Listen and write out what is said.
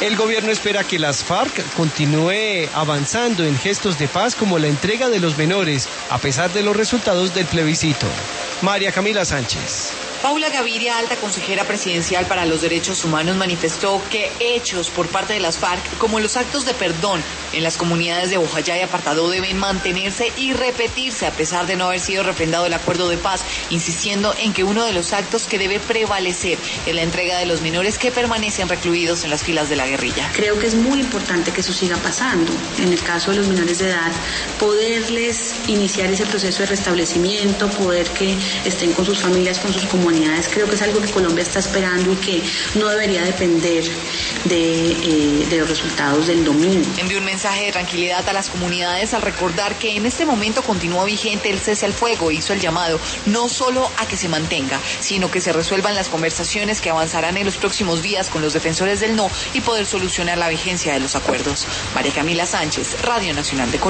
El gobierno espera que las FARC continúe avanzando en gestos de paz como la entrega de los menores, a pesar de los resultados del plebiscito. María Camila Sánchez. Paula Gaviria, alta consejera presidencial para los derechos humanos, manifestó que hechos por parte de las FARC, como los actos de perdón en las comunidades de Bojayá y Apartadó, deben mantenerse y repetirse a pesar de no haber sido refrendado el acuerdo de paz, insistiendo en que uno de los actos que debe prevalecer es la entrega de los menores que permanecen recluidos en las filas de la guerrilla. Creo que es muy importante que eso siga pasando. En el caso de los menores de edad, poderles iniciar ese proceso de restablecimiento, poder que estén con sus familias, con sus comunidades. Creo que es algo que Colombia está esperando y que no debería depender de los resultados del domingo. Envió un mensaje de tranquilidad a las comunidades al recordar que en este momento continúa vigente el cese al fuego. Hizo el llamado no solo a que se mantenga, sino que se resuelvan las conversaciones que avanzarán en los próximos días con los defensores del no y poder solucionar la vigencia de los acuerdos. María Camila Sánchez, Radio Nacional de Colombia.